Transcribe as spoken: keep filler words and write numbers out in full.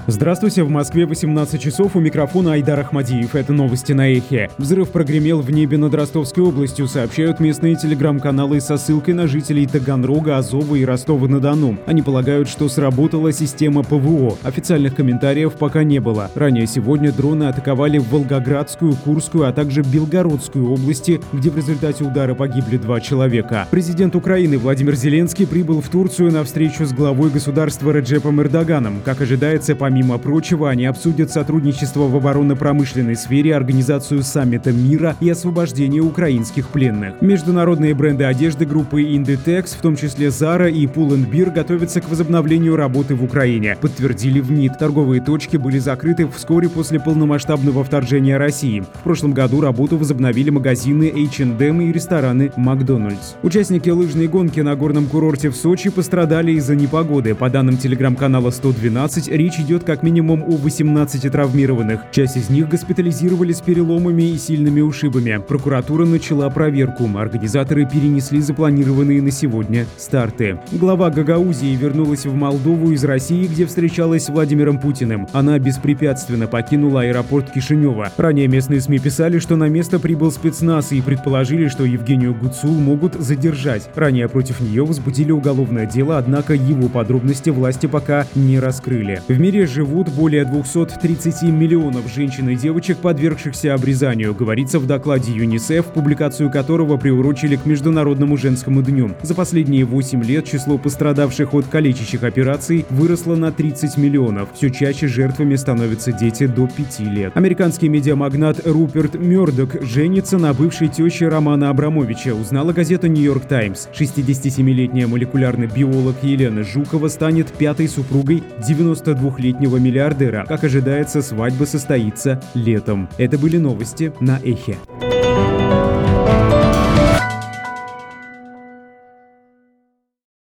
Здравствуйте, в Москве восемнадцать часов, у микрофона Айдар Ахмадиев. Это новости на Эхе. Взрыв прогремел в небе над Ростовской областью, сообщают местные телеграм-каналы со ссылкой на жителей Таганрога, Азова и Ростова-на-Дону. Они полагают, что сработала система ПВО. Официальных комментариев пока не было. Ранее сегодня дроны атаковали Волгоградскую, Курскую, а также Белгородскую области, где в результате удара погибли два человека. Президент Украины Владимир Зеленский прибыл в Турцию на встречу с главой государства Реджепом Эрдоганом. Как ожидается, помимо Помимо прочего, они обсудят сотрудничество в оборонно-промышленной сфере, организацию саммита мира и освобождение украинских пленных. Международные бренды одежды группы Inditex, в том числе Zara и Pull and Bear, готовятся к возобновлению работы в Украине, подтвердили в МИД. Торговые точки были закрыты вскоре после полномасштабного вторжения России. В прошлом году работу возобновили магазины эйч энд эм и рестораны Макдональдс. Участники лыжной гонки на горном курорте в Сочи пострадали из-за непогоды. По данным телеграм-канала сто двенадцать, речь идет как минимум о восемнадцати травмированных. Часть из них госпитализировали с переломами и сильными ушибами. Прокуратура начала проверку. Организаторы перенесли запланированные на сегодня старты. Глава Гагаузии вернулась в Молдову из России, где встречалась с Владимиром Путиным. Она беспрепятственно покинула аэропорт Кишинева. Ранее местные СМИ писали, что на место прибыл спецназ и предположили, что Евгению Гуцул могут задержать. Ранее против нее возбудили уголовное дело, однако его подробности власти пока не раскрыли. В мире живут более двухсот тридцати миллионов женщин и девочек, подвергшихся обрезанию, говорится в докладе ЮНИСЕФ, публикацию которого приурочили к Международному женскому дню. За последние восемь лет число пострадавших от калечащих операций выросло на тридцать миллионов. Все чаще жертвами становятся дети до пяти лет. Американский медиамагнат Руперт Мёрдок женится на бывшей теще Романа Абрамовича, узнала газета «Нью-Йорк Таймс». шестидесятисемилетняя молекулярный биолог Елена Жукова станет пятой супругой девяносто двухлетнего миллиардера. Как ожидается, свадьба состоится летом. Это были новости на Эхе.